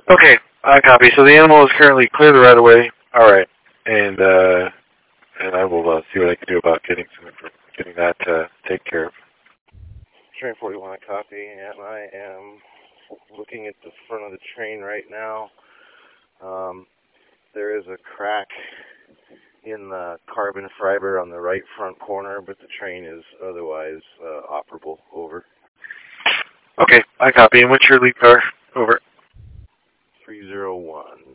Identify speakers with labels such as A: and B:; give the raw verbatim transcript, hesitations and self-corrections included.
A: Okay, I copy. So the animal is currently clear the right of way. All right, and uh, and I will uh, see what I can do about getting some getting that uh, taken care of.
B: Train forty-one, I copy, and I am looking at the front of the train right now. Um, there is a crack in the carbon fiber on the right front corner, but the train is otherwise uh, operable. Over.
A: Okay, I copy. And what's your lead car? Over.
B: three zero one.